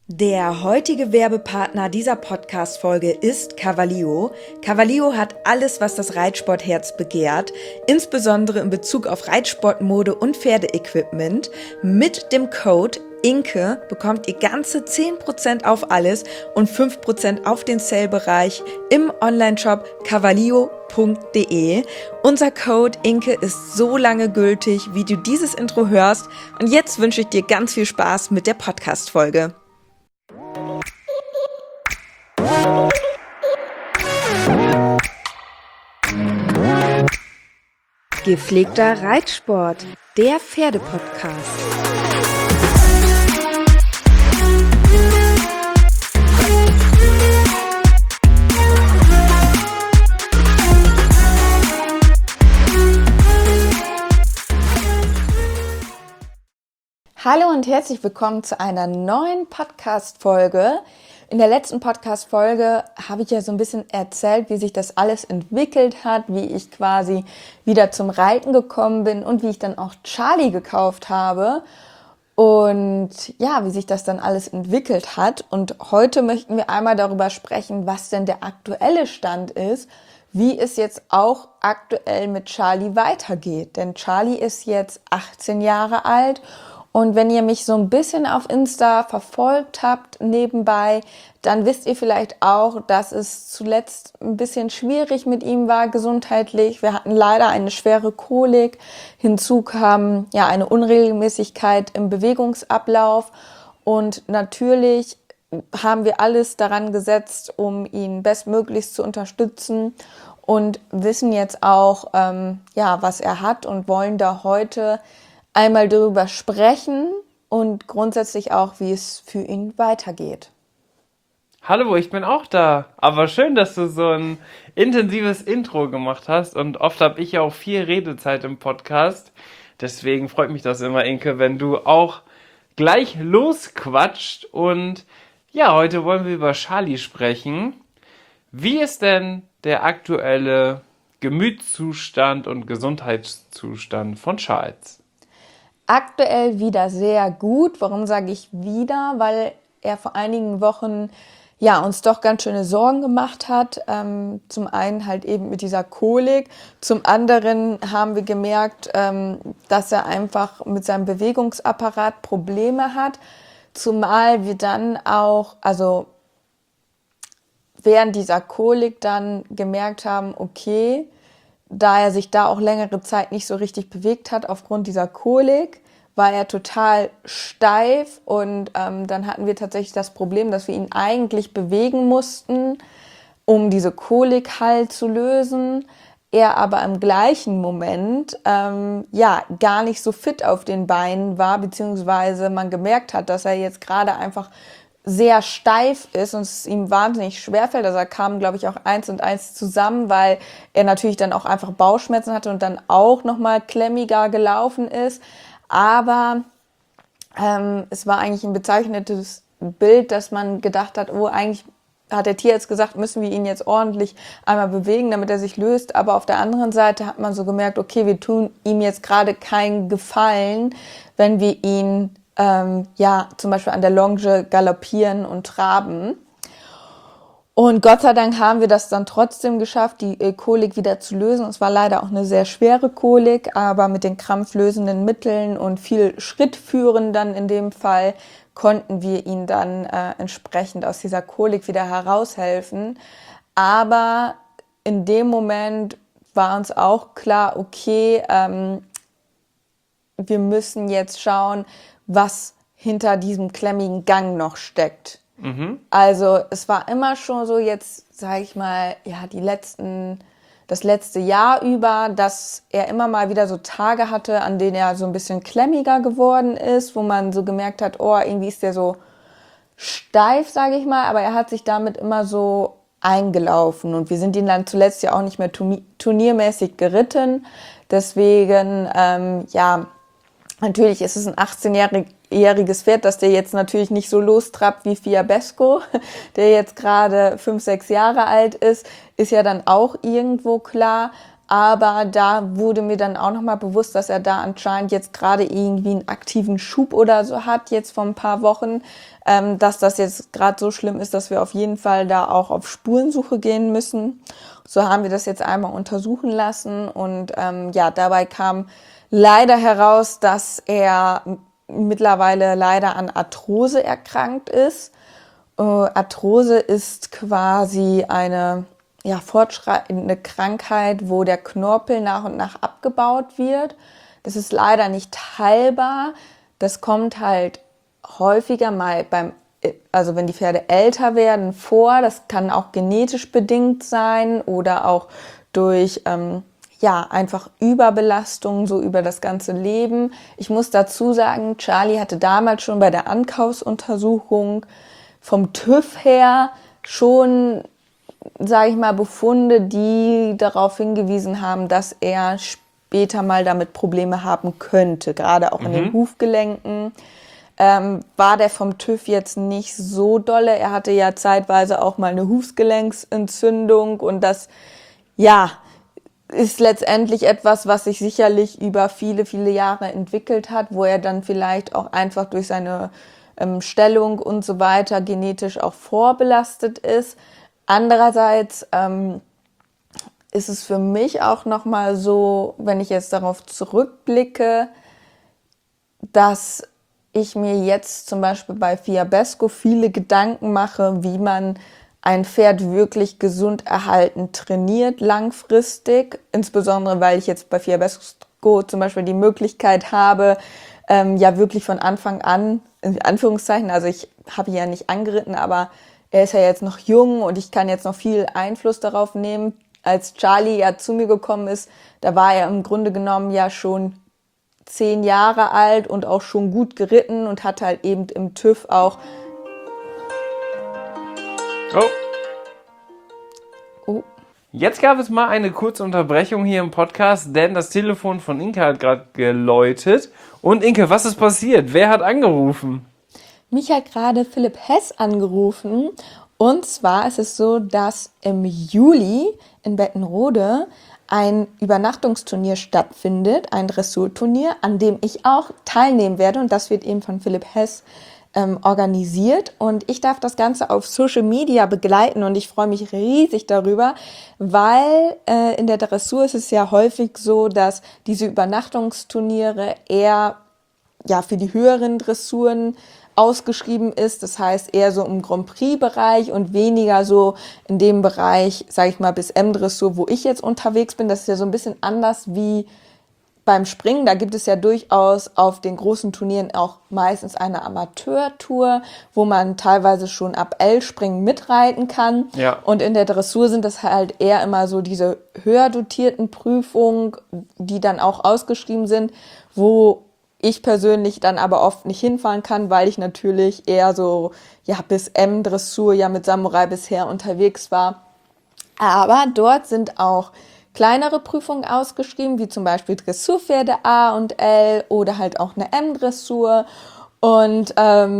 Der heutige Werbepartner dieser Podcast-Folge ist Cavallio. Cavallio hat alles, was das Reitsportherz begehrt, insbesondere in Bezug auf Reitsportmode und Pferdeequipment. Mit dem Code INKE bekommt ihr ganze 10% auf alles und 5% auf den Sale-Bereich im Onlineshop cavallio.de. Unser Code INKE ist so lange gültig, wie du dieses Intro hörst. Und jetzt wünsche ich dir ganz viel Spaß mit der Podcast-Folge. Gepflegter Reitsport, der Pferdepodcast. Hallo und herzlich willkommen zu einer neuen Podcast-Folge. In der letzten Podcast-Folge habe ich ja so ein bisschen erzählt, wie sich das alles entwickelt hat, wie ich quasi wieder zum Reiten gekommen bin und wie ich dann auch Charlie gekauft habe und ja, wie sich das dann alles entwickelt hat. Und heute möchten wir einmal darüber sprechen, was denn der aktuelle Stand ist, wie es jetzt auch aktuell mit Charlie weitergeht. Denn Charlie ist jetzt 18 Jahre alt. Und wenn ihr mich so ein bisschen auf Insta verfolgt habt nebenbei, dann wisst ihr vielleicht auch, dass es zuletzt ein bisschen schwierig mit ihm war gesundheitlich. Wir hatten leider eine schwere Kolik. Hinzu kam ja eine Unregelmäßigkeit im Bewegungsablauf. Und natürlich haben wir alles daran gesetzt, um ihn bestmöglichst zu unterstützen und wissen jetzt auch, was er hat und wollen da heute einmal darüber sprechen und grundsätzlich auch, wie es für ihn weitergeht. Hallo, ich bin auch da. Aber schön, dass du so ein intensives Intro gemacht hast. Und oft habe ich ja auch viel Redezeit im Podcast. Deswegen freut mich das immer, Inke, wenn du auch gleich losquatscht. Und ja, heute wollen wir über Charlie sprechen. Wie ist denn der aktuelle Gemütszustand und Gesundheitszustand von Charles? Aktuell wieder sehr gut. Warum sage ich wieder? Weil er vor einigen Wochen uns doch ganz schöne Sorgen gemacht hat. Zum einen halt eben mit dieser Kolik. Zum anderen haben wir gemerkt, dass er einfach mit seinem Bewegungsapparat Probleme hat. Zumal wir dann auch, während dieser Kolik dann gemerkt haben, okay, da er sich da auch längere Zeit nicht so richtig bewegt hat aufgrund dieser Kolik, war er total steif und dann hatten wir tatsächlich das Problem, dass wir ihn eigentlich bewegen mussten, um diese Kolik halt zu lösen. Er aber im gleichen Moment gar nicht so fit auf den Beinen war, beziehungsweise man gemerkt hat, dass er jetzt gerade einfach sehr steif ist und es ihm wahnsinnig schwerfällt. Also da kamen, glaube ich, auch 1 und 1 zusammen, weil er natürlich dann auch einfach Bauchschmerzen hatte und dann auch nochmal klemmiger gelaufen ist. Aber es war eigentlich ein bezeichnetes Bild, dass man gedacht hat, oh, eigentlich hat der Tierarzt gesagt, müssen wir ihn jetzt ordentlich einmal bewegen, damit er sich löst. Aber auf der anderen Seite hat man so gemerkt, okay, wir tun ihm jetzt gerade keinen Gefallen, wenn wir ihn zum Beispiel an der Longe galoppieren und traben. Und Gott sei Dank haben wir das dann trotzdem geschafft, die Kolik wieder zu lösen. Es war leider auch eine sehr schwere Kolik, aber mit den krampflösenden Mitteln und viel Schrittführen dann in dem Fall konnten wir ihn dann entsprechend aus dieser Kolik wieder heraushelfen. Aber in dem Moment war uns auch klar, okay, wir müssen jetzt schauen, was hinter diesem klemmigen Gang noch steckt. Mhm. Also es war immer schon so jetzt, sage ich mal, das letzte Jahr über, dass er immer mal wieder so Tage hatte, an denen er so ein bisschen klemmiger geworden ist, wo man so gemerkt hat, oh, irgendwie ist der so steif, sage ich mal, aber er hat sich damit immer so eingelaufen und wir sind ihn dann zuletzt ja auch nicht mehr turniermäßig geritten. Deswegen, natürlich ist es ein 18-jähriges Pferd, dass der jetzt natürlich nicht so lostrappt wie Fiabesco, der jetzt gerade 5, 6 Jahre alt ist ja dann auch irgendwo klar. Aber da wurde mir dann auch nochmal bewusst, dass er da anscheinend jetzt gerade irgendwie einen aktiven Schub oder so hat, jetzt vor ein paar Wochen, dass das jetzt gerade so schlimm ist, dass wir auf jeden Fall da auch auf Spurensuche gehen müssen. So haben wir das jetzt einmal untersuchen lassen und dabei kam leider heraus, dass er mittlerweile leider an Arthrose erkrankt ist. Arthrose ist quasi eine fortschreitende Krankheit, wo der Knorpel nach und nach abgebaut wird. Das ist leider nicht heilbar. Das kommt halt häufiger mal also wenn die Pferde älter werden, vor. Das kann auch genetisch bedingt sein oder auch durch einfach Überbelastung so über das ganze Leben. Ich muss dazu sagen, Charlie hatte damals schon bei der Ankaufsuntersuchung vom TÜV her schon, sage ich mal, Befunde, die darauf hingewiesen haben, dass er später mal damit Probleme haben könnte, gerade auch in den Hufgelenken. War der vom TÜV jetzt nicht so dolle. Er hatte ja zeitweise auch mal eine Hufgelenksentzündung und das, ist letztendlich etwas, was sich sicherlich über viele, viele Jahre entwickelt hat, wo er dann vielleicht auch einfach durch seine Stellung und so weiter genetisch auch vorbelastet ist. Andererseits ist es für mich auch nochmal so, wenn ich jetzt darauf zurückblicke, dass ich mir jetzt zum Beispiel bei Fiabesco viele Gedanken mache, wie man ein Pferd wirklich gesund erhalten trainiert langfristig, insbesondere weil ich jetzt bei Fiabesco zum Beispiel die Möglichkeit habe, wirklich von Anfang an, in Anführungszeichen, also ich habe ihn ja nicht angeritten, aber er ist ja jetzt noch jung und ich kann jetzt noch viel Einfluss darauf nehmen. Als Charlie ja zu mir gekommen ist, da war er im Grunde genommen ja schon 10 Jahre alt und auch schon gut geritten und hat halt eben im TÜV auch... Oh. Jetzt gab es mal eine kurze Unterbrechung hier im Podcast, denn das Telefon von Inke hat gerade geläutet. Und Inke, was ist passiert? Wer hat angerufen? Mich hat gerade Philipp Hess angerufen. Und zwar ist es so, dass im Juli in Bettenrode ein Übernachtungsturnier stattfindet, ein Dressurturnier, an dem ich auch teilnehmen werde. Und das wird eben von Philipp Hess organisiert. Und ich darf das Ganze auf Social Media begleiten und ich freue mich riesig darüber, weil in der Dressur ist es ja häufig so, dass diese Übernachtungsturniere eher für die höheren Dressuren ausgeschrieben ist. Das heißt eher so im Grand Prix-Bereich und weniger so in dem Bereich, sage ich mal, bis M-Dressur, wo ich jetzt unterwegs bin. Das ist ja so ein bisschen anders wie beim Springen. Da gibt es ja durchaus auf den großen Turnieren auch meistens eine Amateurtour, wo man teilweise schon ab L-Springen mitreiten kann. Ja. Und in der Dressur sind das halt eher immer so diese höher dotierten Prüfungen, die dann auch ausgeschrieben sind, wo ich persönlich dann aber oft nicht hinfahren kann, weil ich natürlich eher so bis M-Dressur mit Samurai bisher unterwegs war. Aber dort sind auch kleinere Prüfungen ausgeschrieben, wie zum Beispiel Dressurpferde A und L oder halt auch eine M-Dressur. Und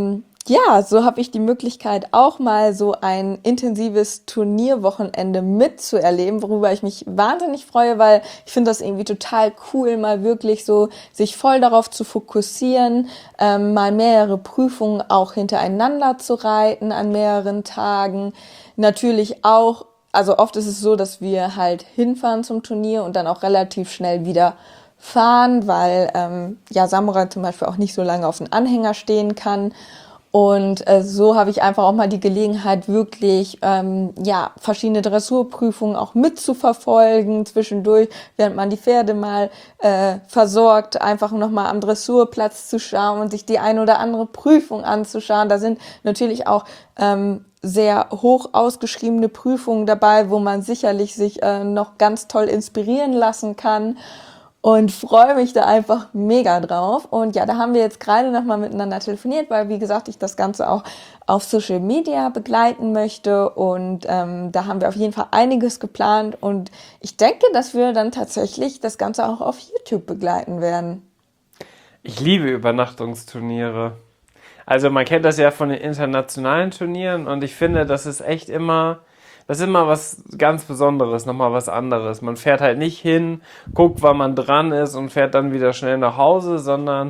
so habe ich die Möglichkeit, auch mal so ein intensives Turnierwochenende mitzuerleben, worüber ich mich wahnsinnig freue, weil ich finde das irgendwie total cool, mal wirklich so sich voll darauf zu fokussieren, mal mehrere Prüfungen auch hintereinander zu reiten an mehreren Tagen. Natürlich auch, also oft ist es so, dass wir halt hinfahren zum Turnier und dann auch relativ schnell wieder fahren, weil Samurai zum Beispiel auch nicht so lange auf den Anhänger stehen kann. Und so habe ich einfach auch mal die Gelegenheit, wirklich verschiedene Dressurprüfungen auch mitzuverfolgen zwischendurch, während man die Pferde mal versorgt, einfach nochmal am Dressurplatz zu schauen und sich die ein oder andere Prüfung anzuschauen. Da sind natürlich auch sehr hoch ausgeschriebene Prüfungen dabei, wo man sicherlich sich noch ganz toll inspirieren lassen kann. Und freue mich da einfach mega drauf. Und da haben wir jetzt gerade nochmal miteinander telefoniert, weil, wie gesagt, ich das Ganze auch auf Social Media begleiten möchte. Und da haben wir auf jeden Fall einiges geplant. Und ich denke, dass wir dann tatsächlich das Ganze auch auf YouTube begleiten werden. Ich liebe Übernachtungsturniere. Also man kennt das ja von den internationalen Turnieren und ich finde, das ist echt immer das ist immer was ganz Besonderes, nochmal was anderes. Man fährt halt nicht hin, guckt, wann man dran ist und fährt dann wieder schnell nach Hause, sondern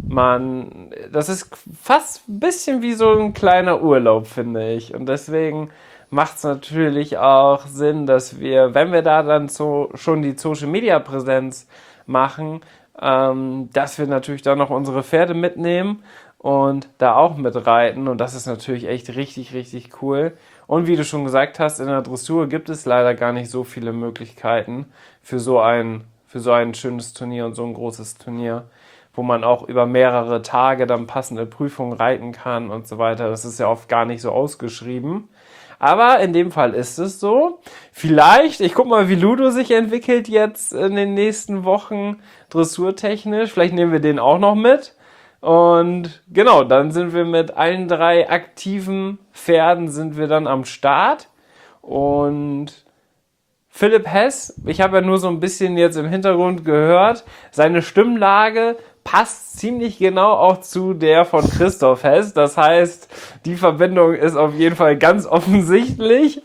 das ist fast ein bisschen wie so ein kleiner Urlaub, finde ich. Und deswegen macht es natürlich auch Sinn, dass wir, wenn wir da dann schon die Social Media Präsenz machen, dass wir natürlich dann noch unsere Pferde mitnehmen und da auch mitreiten. Und das ist natürlich echt richtig, richtig cool. Und wie du schon gesagt hast, in der Dressur gibt es leider gar nicht so viele Möglichkeiten für so ein schönes Turnier und so ein großes Turnier, wo man auch über mehrere Tage dann passende Prüfungen reiten kann und so weiter. Das ist ja oft gar nicht so ausgeschrieben. Aber in dem Fall ist es so. Vielleicht, ich guck mal, wie Ludo sich entwickelt jetzt in den nächsten Wochen dressurtechnisch. Vielleicht nehmen wir den auch noch mit. Und genau, dann sind wir mit allen 3 aktiven Pferden sind wir dann am Start. Und Philipp Hess, ich habe ja nur so ein bisschen jetzt im Hintergrund gehört, seine Stimmlage passt ziemlich genau auch zu der von Christoph Hess. Das heißt, die Verbindung ist auf jeden Fall ganz offensichtlich.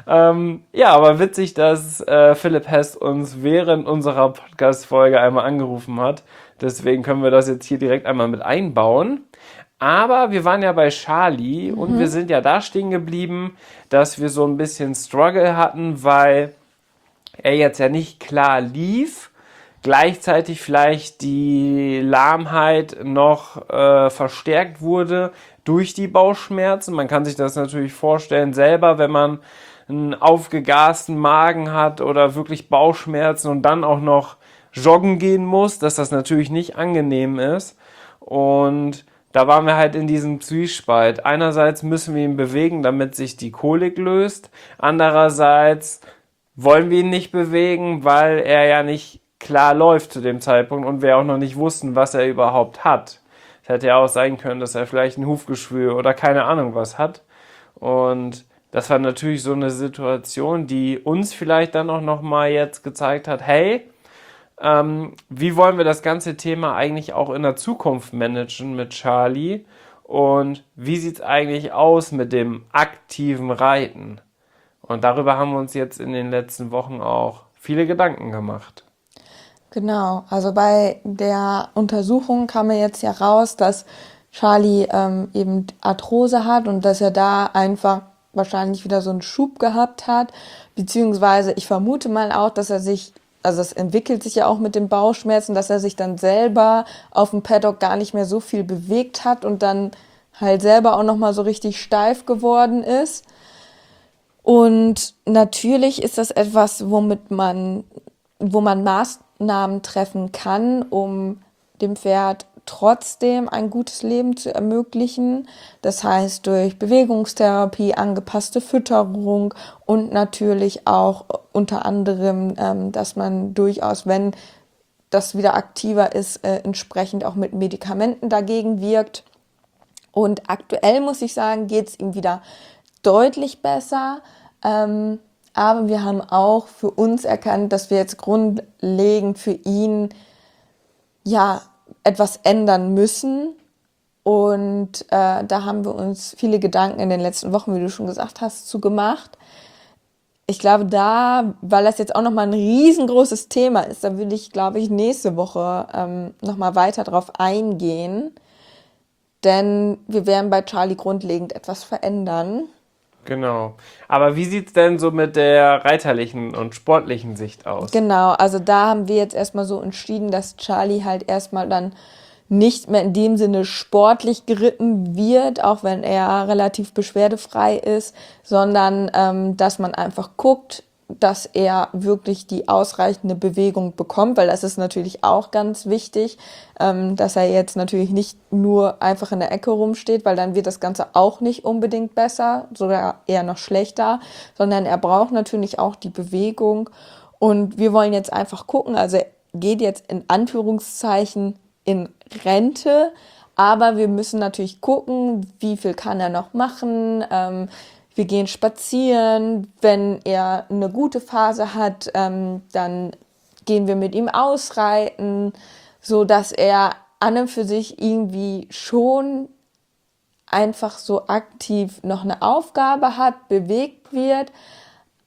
Ja, aber witzig, dass Philipp Hess uns während unserer Podcast-Folge einmal angerufen hat. Deswegen können wir das jetzt hier direkt einmal mit einbauen. Aber wir waren ja bei Charlie und wir sind ja da stehen geblieben, dass wir so ein bisschen Struggle hatten, weil er jetzt ja nicht klar lief, gleichzeitig vielleicht die Lahmheit noch verstärkt wurde durch die Bauchschmerzen. Man kann sich das natürlich vorstellen selber, wenn man einen aufgegasten Magen hat oder wirklich Bauchschmerzen und dann auch noch joggen gehen muss, dass das natürlich nicht angenehm ist. Und da waren wir halt in diesem Zwiespalt. Einerseits müssen wir ihn bewegen, damit sich die Kolik löst. Andererseits wollen wir ihn nicht bewegen, weil er ja nicht klar läuft zu dem Zeitpunkt und wir auch noch nicht wussten, was er überhaupt hat. Es hätte ja auch sein können, dass er vielleicht ein Hufgeschwür oder keine Ahnung was hat. Und das war natürlich so eine Situation, die uns vielleicht dann auch nochmal jetzt gezeigt hat, hey, wie wollen wir das ganze Thema eigentlich auch in der Zukunft managen mit Charlie und wie sieht es eigentlich aus mit dem aktiven Reiten? Und darüber haben wir uns jetzt in den letzten Wochen auch viele Gedanken gemacht. Genau, also bei der Untersuchung kam ja jetzt ja raus, dass Charlie eben Arthrose hat und dass er da einfach wahrscheinlich wieder so einen Schub gehabt hat, beziehungsweise ich vermute mal auch, dass er sich, also es entwickelt sich ja auch mit den Bauchschmerzen, dass er sich dann selber auf dem Paddock gar nicht mehr so viel bewegt hat und dann halt selber auch nochmal so richtig steif geworden ist. Und natürlich ist das etwas, wo man Maßnahmen treffen kann, um dem Pferd trotzdem ein gutes Leben zu ermöglichen. Das heißt durch Bewegungstherapie, angepasste Fütterung und natürlich auch unter anderem, dass man durchaus, wenn das wieder aktiver ist, entsprechend auch mit Medikamenten dagegen wirkt. Und aktuell muss ich sagen, geht es ihm wieder deutlich besser. Aber wir haben auch für uns erkannt, dass wir jetzt grundlegend für ihn ja etwas ändern müssen. Und da haben wir uns viele Gedanken in den letzten Wochen, wie du schon gesagt hast, zu gemacht. Ich glaube, weil das jetzt auch nochmal ein riesengroßes Thema ist, da würde ich, glaube ich, nächste Woche nochmal weiter drauf eingehen. Denn wir werden bei Charlie grundlegend etwas verändern. Genau. Aber wie sieht's denn so mit der reiterlichen und sportlichen Sicht aus? Genau, also da haben wir jetzt erstmal so entschieden, dass Charlie halt erstmal dann nicht mehr in dem Sinne sportlich geritten wird, auch wenn er relativ beschwerdefrei ist, sondern dass man einfach guckt, dass er wirklich die ausreichende Bewegung bekommt, weil das ist natürlich auch ganz wichtig, dass er jetzt natürlich nicht nur einfach in der Ecke rumsteht, weil dann wird das Ganze auch nicht unbedingt besser, sogar eher noch schlechter, sondern er braucht natürlich auch die Bewegung und wir wollen jetzt einfach gucken, also er geht jetzt in Anführungszeichen in Rente, aber wir müssen natürlich gucken, wie viel kann er noch machen. Wir gehen spazieren. Wenn er eine gute Phase hat, dann gehen wir mit ihm ausreiten, so dass er an und für sich irgendwie schon einfach so aktiv noch eine Aufgabe hat, bewegt wird,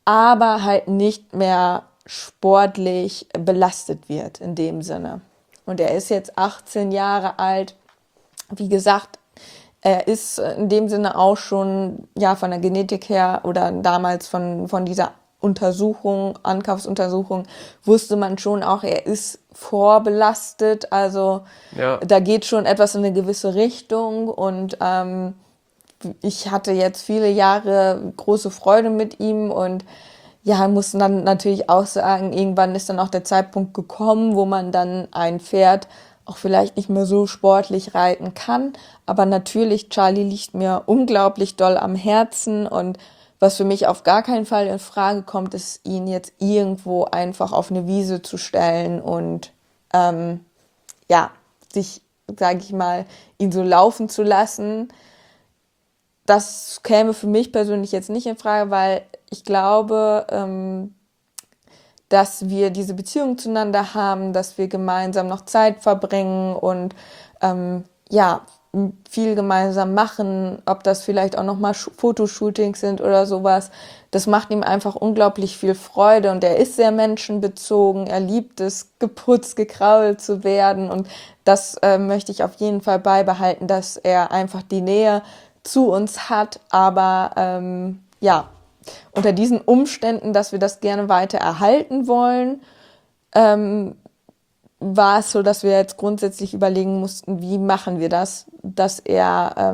aber halt nicht mehr sportlich belastet wird in dem Sinne. Und er ist jetzt 18 Jahre alt. Wie gesagt, er ist in dem Sinne auch schon ja von der Genetik her oder damals von dieser Untersuchung, Ankaufsuntersuchung, wusste man schon auch, er ist vorbelastet. Also Ja. da geht schon etwas in eine gewisse Richtung und ich hatte jetzt viele Jahre große Freude mit ihm und ja, mussten dann natürlich auch sagen, irgendwann ist dann auch der Zeitpunkt gekommen, wo man dann ein Pferd auch vielleicht nicht mehr so sportlich reiten kann. Aber natürlich, Charlie liegt mir unglaublich doll am Herzen und was für mich auf gar keinen Fall in Frage kommt, ist, ihn jetzt irgendwo einfach auf eine Wiese zu stellen und ja, sich, sage ich mal, ihn so laufen zu lassen. Das käme für mich persönlich jetzt nicht in Frage, weil ich glaube, dass wir diese Beziehung zueinander haben, dass wir gemeinsam noch Zeit verbringen und ja, viel gemeinsam machen, ob das vielleicht auch nochmal Fotoshootings sind oder sowas. Das macht ihm einfach unglaublich viel Freude und er ist sehr menschenbezogen. Er liebt es, geputzt, gekrault zu werden und das möchte ich auf jeden Fall beibehalten, dass er einfach die Nähe zu uns hat, aber ja, unter diesen Umständen, dass wir das gerne weiter erhalten wollen, war es so, dass wir jetzt grundsätzlich überlegen mussten, wie machen wir das, dass er,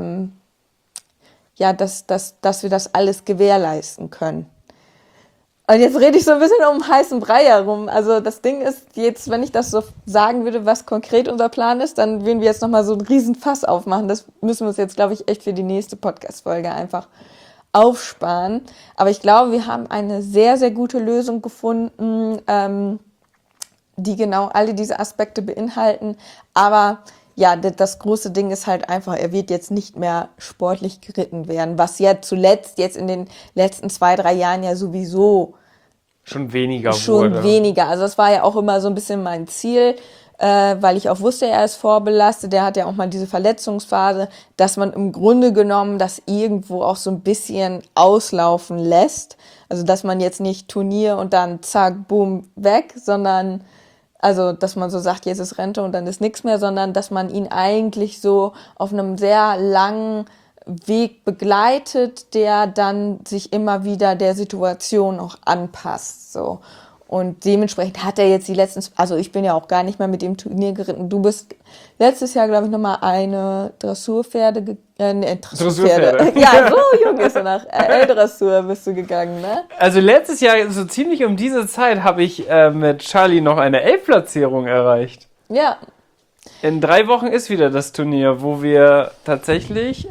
ja, dass wir das alles gewährleisten können. Und jetzt rede ich so ein bisschen um heißen Brei herum. Also das Ding ist jetzt, wenn ich das so sagen würde, was konkret unser Plan ist, dann würden wir jetzt nochmal so einen riesen Fass aufmachen. Das müssen wir uns jetzt, glaube ich, echt für die nächste Podcast-Folge einfach aufsparen. Aber ich glaube, wir haben eine sehr, sehr gute Lösung gefunden, die genau alle diese Aspekte beinhalten. Aber ja, das große Ding ist halt einfach, er wird jetzt nicht mehr sportlich geritten werden, was ja zuletzt jetzt in den letzten 2-3 Jahren ja sowieso Schon weniger schon wurde. weniger. Also das war ja auch immer so ein bisschen mein Ziel, weil ich auch wusste, er ist vorbelastet. Der hat ja auch mal diese Verletzungsphase, dass man im Grunde genommen das irgendwo auch so ein bisschen auslaufen lässt. Also dass man jetzt nicht Turnier und dann zack, boom, weg, sondern also, dass man so sagt, jetzt ist Rente und dann ist nichts mehr, sondern dass man ihn eigentlich so auf einem sehr langen Weg begleitet, der dann sich immer wieder der Situation auch anpasst, so. Und dementsprechend hat er jetzt die letzten, also ich bin ja auch gar nicht mehr mit dem Turnier geritten. Du bist letztes Jahr, glaube ich, nochmal eine Dressurpferde, Dressurpferde. Ja, so jung ist er noch. L-Dressur bist du gegangen, ne? Also letztes Jahr, so ziemlich um diese Zeit, habe ich mit Charlie noch eine Elf-Platzierung erreicht. Ja. In 3 Wochen ist wieder das Turnier, wo wir tatsächlich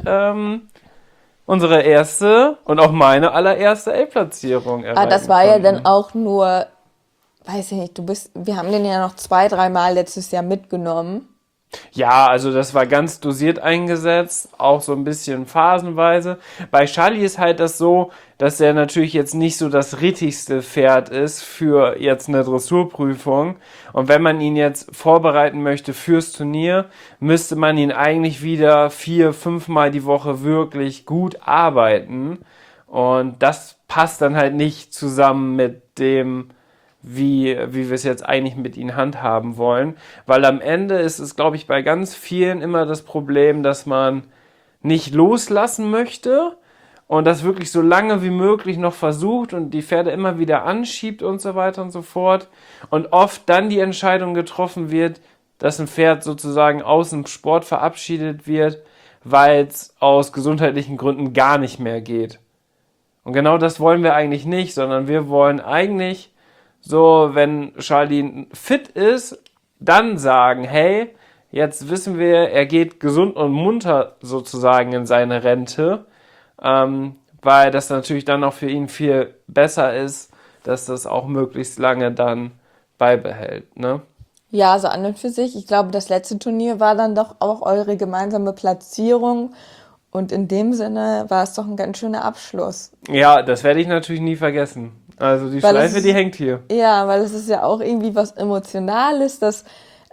unsere erste und auch meine allererste Elf-Platzierung erreichen Das war ja konnten. dann auch nur, weiß ich nicht, wir haben den ja noch 2-3 Mal letztes Jahr mitgenommen. Ja, also das war ganz dosiert eingesetzt, auch so ein bisschen phasenweise. Bei Charlie ist halt das so, dass er natürlich jetzt nicht so das rittigste Pferd ist für jetzt eine Dressurprüfung. Und wenn man ihn jetzt vorbereiten möchte fürs Turnier, müsste man ihn eigentlich wieder 4-5 Mal die Woche wirklich gut arbeiten. Und das passt dann halt nicht zusammen mit dem, wie wir es jetzt eigentlich mit ihnen handhaben wollen. Weil am Ende ist es, glaube ich, bei ganz vielen immer das Problem, dass man nicht loslassen möchte und das wirklich so lange wie möglich noch versucht und die Pferde immer wieder anschiebt und so weiter und so fort. Und oft dann die Entscheidung getroffen wird, dass ein Pferd sozusagen aus dem Sport verabschiedet wird, weil es aus gesundheitlichen Gründen gar nicht mehr geht. Und genau das wollen wir eigentlich nicht, sondern wir wollen eigentlich so, wenn Charlie fit ist, dann sagen, hey, jetzt wissen wir, er geht gesund und munter sozusagen in seine Rente, weil das natürlich dann auch für ihn viel besser ist, dass das auch möglichst lange dann beibehält, ne? Ja, so an und für sich. Ich glaube, das letzte Turnier war dann doch auch eure gemeinsame Platzierung. Und in dem Sinne war es doch ein ganz schöner Abschluss. Ja, das werde ich natürlich nie vergessen. Also die Weil es Schleife, ist- die hängt hier. Ja, weil es ist ja auch irgendwie was Emotionales, dass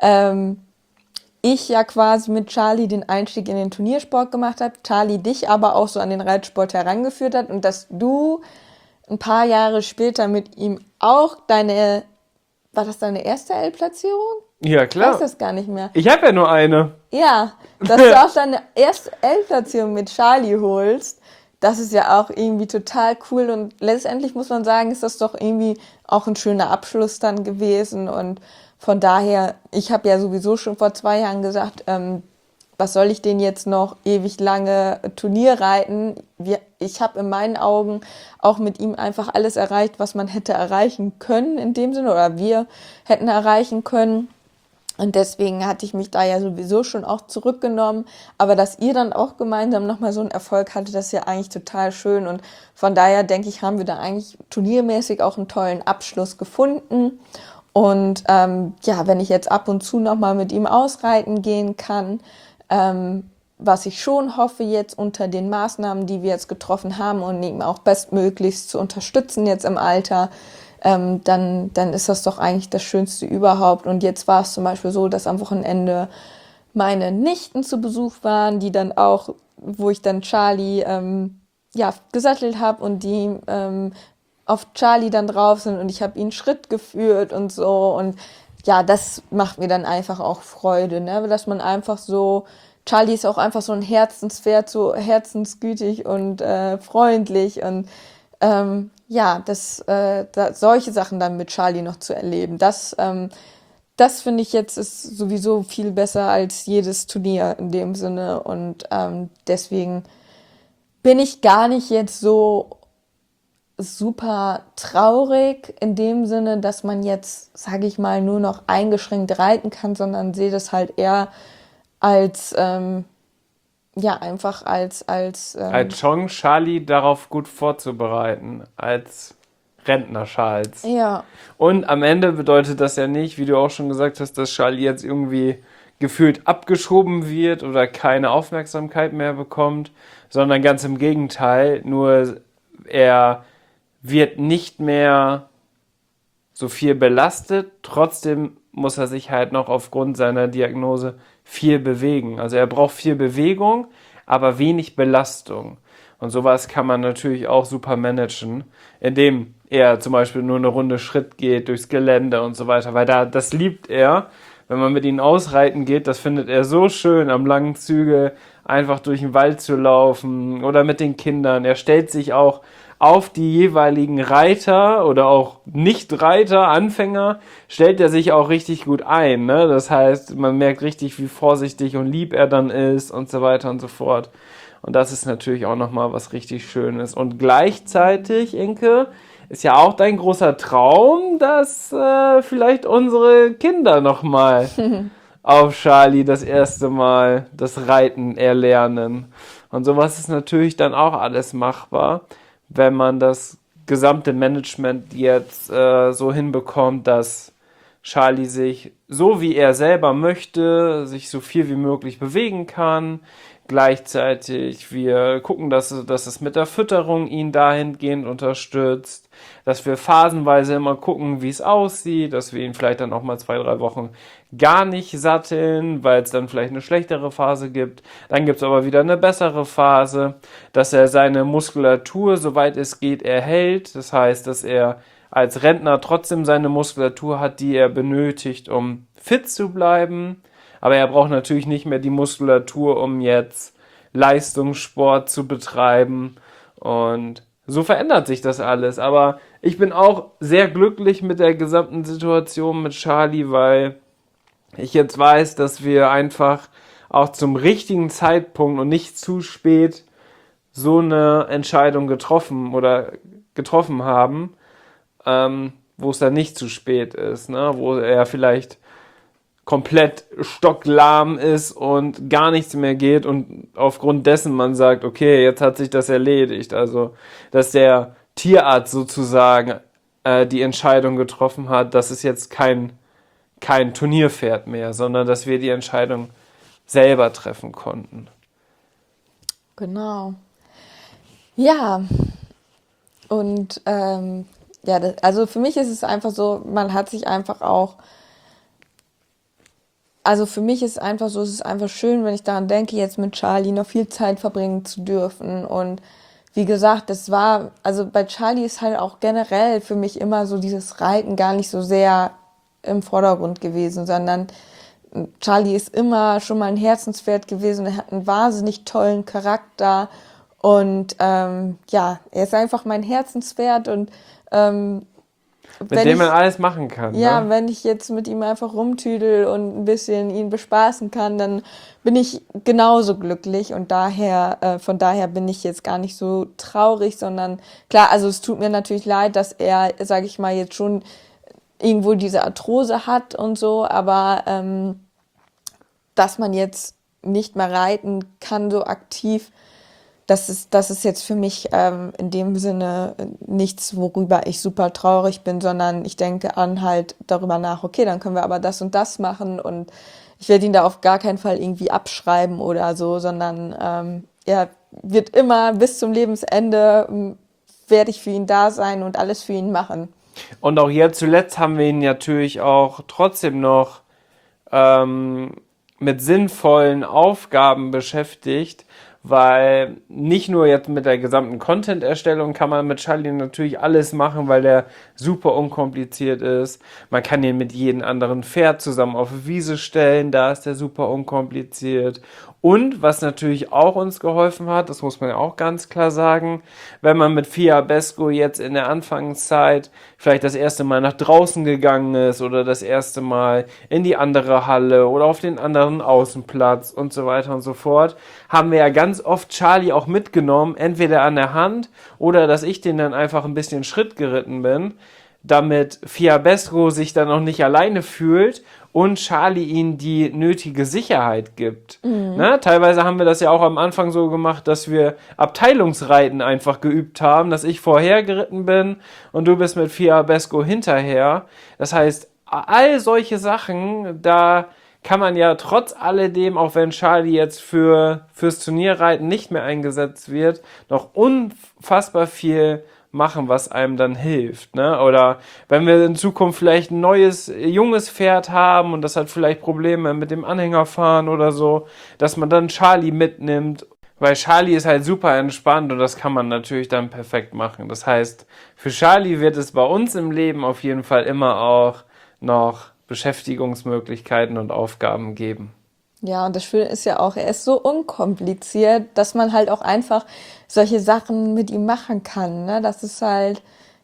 ich ja quasi mit Charlie den Einstieg in den Turniersport gemacht habe, Charlie dich aber auch so an den Reitsport herangeführt hat und dass du ein paar Jahre später mit ihm auch war das deine erste L-Platzierung? Ja, Ich weiß klar. das gar nicht mehr. Ich habe ja nur eine. Ja, dass du auch deine erste L-Platzierung mit Charlie holst, das ist ja auch irgendwie total cool und letztendlich muss man sagen, ist das doch irgendwie auch ein schöner Abschluss dann gewesen und von daher, ich habe ja sowieso schon vor 2 Jahren gesagt, was soll ich denn jetzt noch ewig lange Turnier reiten? Ich habe in meinen Augen auch mit ihm einfach alles erreicht, was man hätte erreichen können in dem Sinne oder wir hätten erreichen können. Und deswegen hatte ich mich da ja sowieso schon auch zurückgenommen. Aber dass ihr dann auch gemeinsam nochmal so einen Erfolg hattet, das ist ja eigentlich total schön. Und von daher denke ich, haben wir da eigentlich turniermäßig auch einen tollen Abschluss gefunden. Und ja, wenn ich jetzt ab und zu nochmal mit ihm ausreiten gehen kann, was ich schon hoffe jetzt unter den Maßnahmen, die wir jetzt getroffen haben und ihn auch bestmöglichst zu unterstützen jetzt im Alter, dann ist das doch eigentlich das Schönste überhaupt. Und jetzt war es zum Beispiel so, dass am Wochenende meine Nichten zu Besuch waren, die dann auch, wo ich dann Charlie ja, gesattelt habe und die auf Charlie dann drauf sind und ich habe ihn Schritt geführt und so. Und ja, das macht mir dann einfach auch Freude, ne? Dass man einfach so, Charlie ist auch einfach so ein Herzenspferd, so herzensgütig und freundlich und ja, solche Sachen dann mit Charlie noch zu erleben, das finde ich jetzt ist sowieso viel besser als jedes Turnier in dem Sinne und deswegen bin ich gar nicht jetzt so super traurig in dem Sinne, dass man jetzt, sage ich mal, nur noch eingeschränkt reiten kann, sondern sehe das halt eher als ja, einfach Als Chance, Charlie darauf gut vorzubereiten. Als Rentner Charles. ja, Und am Ende bedeutet das ja nicht, wie du auch schon gesagt hast, dass Charlie jetzt irgendwie gefühlt abgeschoben wird oder keine Aufmerksamkeit mehr bekommt, sondern ganz im Gegenteil, nur er wird nicht mehr so viel belastet, trotzdem muss er sich halt noch aufgrund seiner Diagnose viel bewegen. Also er braucht viel Bewegung, aber wenig Belastung. Und sowas kann man natürlich auch super managen, indem er zum Beispiel nur eine Runde Schritt geht durchs Gelände und so weiter, weil das liebt er. Wenn man mit ihm ausreiten geht, das findet er so schön, am langen Zügel einfach durch den Wald zu laufen oder mit den Kindern. Er stellt sich auch auf die jeweiligen Reiter oder auch Nicht-Reiter, Anfänger, stellt er sich auch richtig gut ein. Ne? Das heißt, man merkt richtig, wie vorsichtig und lieb er dann ist und so weiter und so fort. Und das ist natürlich auch nochmal was richtig Schönes. Und gleichzeitig, Inke, ist ja auch dein großer Traum, dass vielleicht unsere Kinder nochmal auf Charlie das erste Mal das Reiten erlernen. Und sowas ist natürlich dann auch alles machbar, wenn man das gesamte Management jetzt so hinbekommt, dass Charlie sich so wie er selber möchte, sich so viel wie möglich bewegen kann. Gleichzeitig wir gucken, dass es mit der Fütterung ihn dahingehend unterstützt, dass wir phasenweise immer gucken, wie es aussieht, dass wir ihn vielleicht dann auch mal 2, 3 Wochen gar nicht satteln, weil es dann vielleicht eine schlechtere Phase gibt. Dann gibt es aber wieder eine bessere Phase, dass er seine Muskulatur, soweit es geht, erhält. Das heißt, dass er als Rentner trotzdem seine Muskulatur hat, die er benötigt, um fit zu bleiben. Aber er braucht natürlich nicht mehr die Muskulatur, um jetzt Leistungssport zu betreiben. Und so verändert sich das alles. Aber ich bin auch sehr glücklich mit der gesamten Situation mit Charlie, weil ich jetzt weiß, dass wir einfach auch zum richtigen Zeitpunkt und nicht zu spät so eine Entscheidung getroffen haben, wo es dann nicht zu spät ist, ne? Wo er vielleicht komplett stocklahm ist und gar nichts mehr geht und aufgrund dessen man sagt, okay, jetzt hat sich das erledigt. Also, dass der Tierarzt sozusagen die Entscheidung getroffen hat, dass es jetzt kein Turnierpferd mehr, sondern dass wir die Entscheidung selber treffen konnten. genau. Ja, und ja, also für mich ist es einfach so, man hat sich einfach auch, also für mich ist es einfach so, es ist einfach schön, wenn ich daran denke, jetzt mit Charlie noch viel Zeit verbringen zu dürfen und wie gesagt, also bei Charlie ist halt auch generell für mich immer so dieses Reiten gar nicht so sehr im Vordergrund gewesen, sondern Charlie ist immer schon mal ein Herzenspferd gewesen. Er hat einen wahnsinnig tollen Charakter und ja, er ist einfach mein Herzenspferd und Mit dem man alles machen kann. ja, Ne? wenn ich jetzt mit ihm einfach rumtüdel und ein bisschen ihn bespaßen kann, dann bin ich genauso glücklich und von daher bin ich jetzt gar nicht so traurig, sondern klar, also es tut mir natürlich leid, dass er, sage ich mal, jetzt schon irgendwo diese Arthrose hat und so, aber dass man jetzt nicht mehr reiten kann so aktiv, das ist jetzt für mich in dem Sinne nichts, worüber ich super traurig bin, sondern ich denke an halt darüber nach, okay, dann können wir aber das und das machen und ich werde ihn da auf gar keinen Fall irgendwie abschreiben oder so, sondern er wird immer bis zum Lebensende werde ich für ihn da sein und alles für ihn machen. Und auch jetzt zuletzt haben wir ihn natürlich auch trotzdem noch mit sinnvollen Aufgaben beschäftigt, weil nicht nur jetzt mit der gesamten Content-Erstellung kann man mit Charlie natürlich alles machen, weil der super unkompliziert ist. Man kann ihn mit jedem anderen Pferd zusammen auf die Wiese stellen, da ist der super unkompliziert. Und was natürlich auch uns geholfen hat, das muss man ja auch ganz klar sagen, wenn man mit Fiabesco jetzt in der Anfangszeit vielleicht das erste Mal nach draußen gegangen ist oder das erste Mal in die andere Halle oder auf den anderen Außenplatz und so weiter und so fort, haben wir ja ganz oft Charlie auch mitgenommen, entweder an der Hand oder dass ich den dann einfach ein bisschen Schritt geritten bin, damit Fiabesco sich dann auch nicht alleine fühlt und Charlie ihm die nötige Sicherheit gibt. Ne? Teilweise haben wir das ja auch am Anfang so gemacht, dass wir Abteilungsreiten einfach geübt haben, dass ich vorher geritten bin und du bist mit Fiabesco hinterher. Das heißt, all solche Sachen, da kann man ja trotz alledem, auch wenn Charlie jetzt fürs Turnierreiten nicht mehr eingesetzt wird, noch unfassbar viel machen, was einem dann hilft, ne? Oder wenn wir in Zukunft vielleicht ein neues, junges Pferd haben und das hat vielleicht Probleme mit dem Anhängerfahren oder so, dass man dann Charlie mitnimmt, weil Charlie ist halt super entspannt und das kann man natürlich dann perfekt machen. Das heißt, für Charlie wird es bei uns im Leben auf jeden Fall immer auch noch Beschäftigungsmöglichkeiten und Aufgaben geben. Ja, und das Schöne ist ja auch, er ist so unkompliziert, dass man halt auch einfach solche Sachen mit ihm machen kann. Ne? Das ist halt,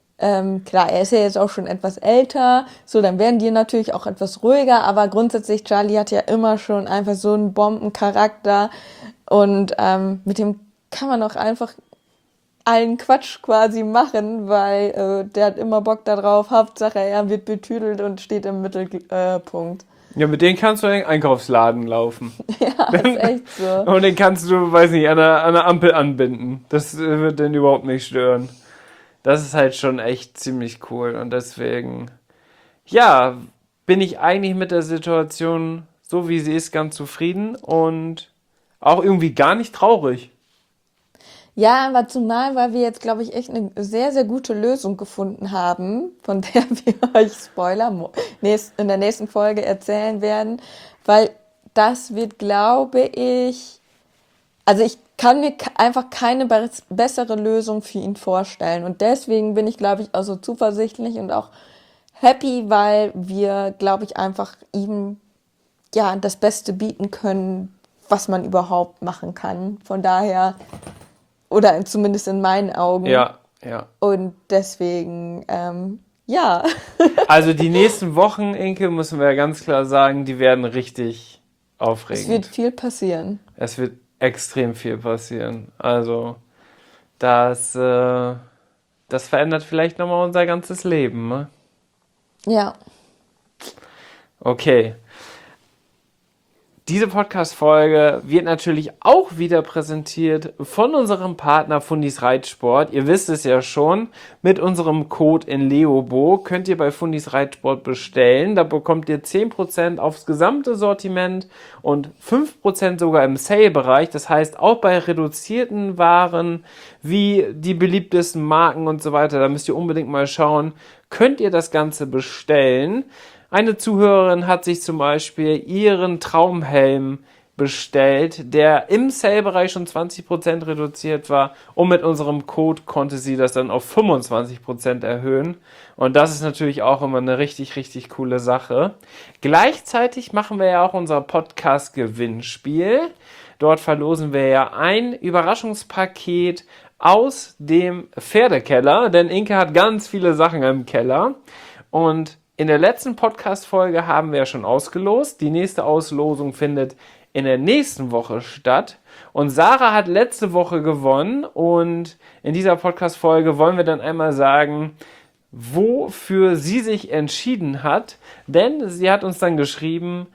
klar, er ist ja jetzt auch schon etwas älter, so, dann werden die natürlich auch etwas ruhiger, aber grundsätzlich, Charlie hat ja immer schon einfach so einen Bombencharakter und mit dem kann man auch einfach allen Quatsch quasi machen, weil der hat immer Bock darauf, Hauptsache er wird betüdelt und steht im Mittelpunkt. Ja, mit denen kannst du in den Einkaufsladen laufen. Ja, ist echt so. Und den kannst du, weiß nicht, an der Ampel anbinden. Das wird den überhaupt nicht stören. Das ist halt schon echt ziemlich cool. Und deswegen, ja, bin ich eigentlich mit der Situation, so wie sie ist, ganz zufrieden und auch irgendwie gar nicht traurig. Ja, aber zumal, weil wir jetzt, glaube ich, echt eine sehr, sehr gute Lösung gefunden haben, von der wir euch in der nächsten Folge erzählen werden, weil das wird, glaube ich, also ich kann mir einfach keine bessere Lösung für ihn vorstellen und deswegen bin ich, glaube ich, auch so zuversichtlich und auch happy, weil wir, glaube ich, einfach ihm ja das Beste bieten können, was man überhaupt machen kann. Von daher, oder zumindest in meinen Augen. Ja, ja. Und deswegen, ja. Also die nächsten Wochen, Inke, müssen wir ja ganz klar sagen, die werden richtig aufregend. Es wird viel passieren. Es wird extrem viel passieren. Also das verändert vielleicht nochmal unser ganzes Leben. Ne? Ja. Okay. Diese Podcast-Folge wird natürlich auch wieder präsentiert von unserem Partner Fundis Reitsport. Ihr wisst es ja schon, mit unserem Code in Leobo könnt ihr bei Fundis Reitsport bestellen. Da bekommt ihr 10% aufs gesamte Sortiment und 5% sogar im Sale-Bereich. Das heißt, auch bei reduzierten Waren wie die beliebtesten Marken und so weiter, da müsst ihr unbedingt mal schauen, könnt ihr das Ganze bestellen. Eine Zuhörerin hat sich zum Beispiel ihren Traumhelm bestellt, der im Sale-Bereich schon 20% reduziert war, und mit unserem Code konnte sie das dann auf 25% erhöhen. Und das ist natürlich auch immer eine richtig, richtig coole Sache. Gleichzeitig machen wir ja auch unser Podcast-Gewinnspiel. Dort verlosen wir ja ein Überraschungspaket aus dem Pferdekeller, denn Inke hat ganz viele Sachen im Keller. Und in der letzten Podcast-Folge haben wir ja schon ausgelost. Die nächste Auslosung findet in der nächsten Woche statt. Und Sarah hat letzte Woche gewonnen. Und in dieser Podcast-Folge wollen wir dann einmal sagen, wofür sie sich entschieden hat. Denn sie hat uns dann geschrieben,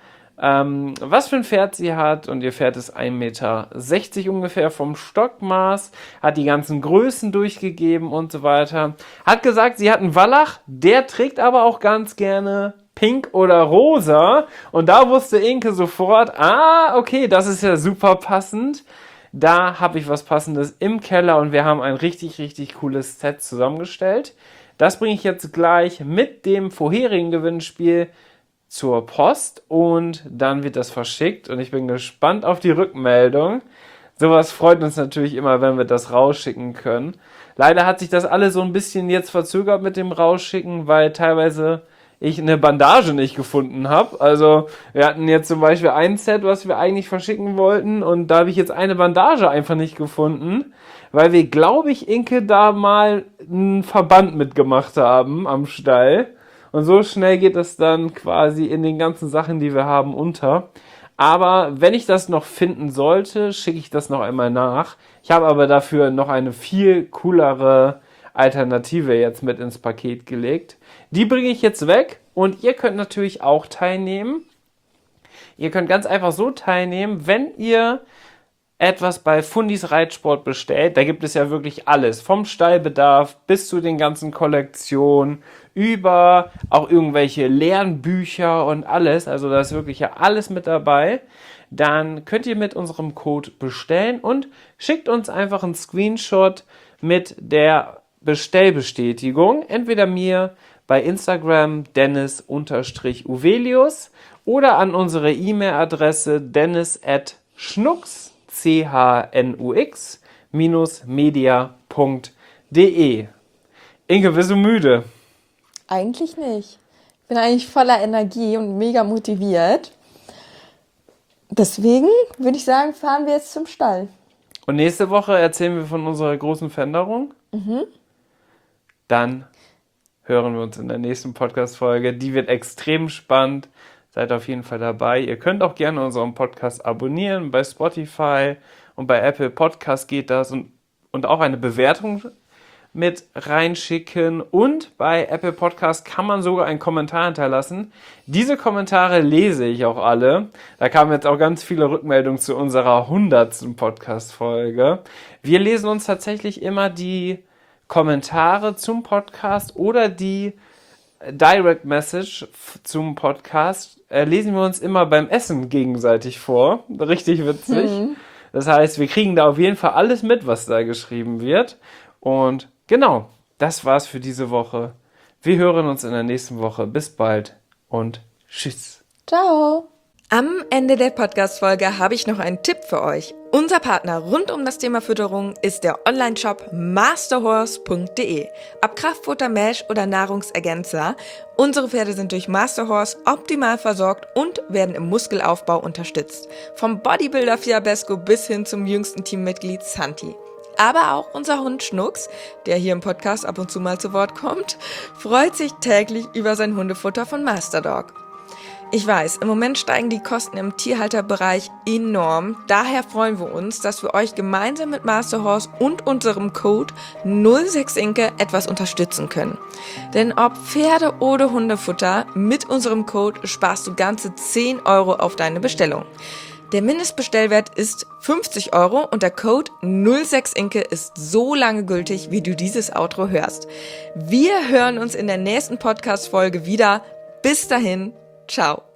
was für ein Pferd sie hat, und ihr Pferd ist 1,60 Meter ungefähr vom Stockmaß, hat die ganzen Größen durchgegeben und so weiter. Hat gesagt, sie hat einen Wallach, der trägt aber auch ganz gerne pink oder rosa, und da wusste Inke sofort, okay, das ist ja super passend. Da habe ich was Passendes im Keller und wir haben ein richtig, richtig cooles Set zusammengestellt. Das bringe ich jetzt gleich mit dem vorherigen Gewinnspiel zur Post und dann wird das verschickt und ich bin gespannt auf die Rückmeldung. Sowas freut uns natürlich immer, wenn wir das rausschicken können. Leider hat sich das alles so ein bisschen jetzt verzögert mit dem Rausschicken, weil teilweise ich eine Bandage nicht gefunden habe. Also wir hatten jetzt zum Beispiel ein Set, was wir eigentlich verschicken wollten, und da habe ich jetzt eine Bandage einfach nicht gefunden, weil wir, glaube ich, Inke, da mal einen Verband mitgemacht haben am Stall. Und so schnell geht es dann quasi in den ganzen Sachen, die wir haben, unter. Aber wenn ich das noch finden sollte, schicke ich das noch einmal nach. Ich habe aber dafür noch eine viel coolere Alternative jetzt mit ins Paket gelegt. Die bringe ich jetzt weg und ihr könnt natürlich auch teilnehmen. Ihr könnt ganz einfach so teilnehmen, wenn ihr etwas bei Fundis Reitsport bestellt. Da gibt es ja wirklich alles, vom Stallbedarf bis zu den ganzen Kollektionen, über auch irgendwelche Lernbücher und alles. Also da ist wirklich ja alles mit dabei. Dann könnt ihr mit unserem Code bestellen und schickt uns einfach einen Screenshot mit der Bestellbestätigung. Entweder mir bei Instagram Dennis_Uvelius oder an unsere E-Mail-Adresse dennis@schnux CHNUX-media.de. Inke, bist du müde? Eigentlich nicht. Ich bin eigentlich voller Energie und mega motiviert. Deswegen würde ich sagen, fahren wir jetzt zum Stall. Und nächste Woche erzählen wir von unserer großen Veränderung. Dann hören wir uns in der nächsten Podcast-Folge. Die wird extrem spannend. Seid auf jeden Fall dabei. Ihr könnt auch gerne unseren Podcast abonnieren. Bei Spotify und bei Apple Podcast geht das. Und auch eine Bewertung mit reinschicken. Und bei Apple Podcast kann man sogar einen Kommentar hinterlassen. Diese Kommentare lese ich auch alle. Da kamen jetzt auch ganz viele Rückmeldungen zu unserer 100. Podcast-Folge. Wir lesen uns tatsächlich immer die Kommentare zum Podcast oder die Direct Message zum Podcast lesen wir uns immer beim Essen gegenseitig vor. Richtig witzig. Das heißt, wir kriegen da auf jeden Fall alles mit, was da geschrieben wird. Und genau, das war's für diese Woche. Wir hören uns in der nächsten Woche. Bis bald und tschüss. Ciao. Am Ende der Podcast-Folge habe ich noch einen Tipp für euch. Unser Partner rund um das Thema Fütterung ist der Online-Shop masterhorse.de. Ob Kraftfutter, Milch oder Nahrungsergänzer, unsere Pferde sind durch Masterhorse optimal versorgt und werden im Muskelaufbau unterstützt. Vom Bodybuilder Fiabesco bis hin zum jüngsten Teammitglied Santi. Aber auch unser Hund Schnux, der hier im Podcast ab und zu mal zu Wort kommt, freut sich täglich über sein Hundefutter von Masterdog. Ich weiß, im Moment steigen die Kosten im Tierhalterbereich enorm. Daher freuen wir uns, dass wir euch gemeinsam mit Masterhorse und unserem Code 06inke etwas unterstützen können. Denn ob Pferde- oder Hundefutter, mit unserem Code sparst du ganze 10 € auf deine Bestellung. Der Mindestbestellwert ist 50 € und der Code 06inke ist so lange gültig, wie du dieses Outro hörst. Wir hören uns in der nächsten Podcast-Folge wieder. Bis dahin. Ciao.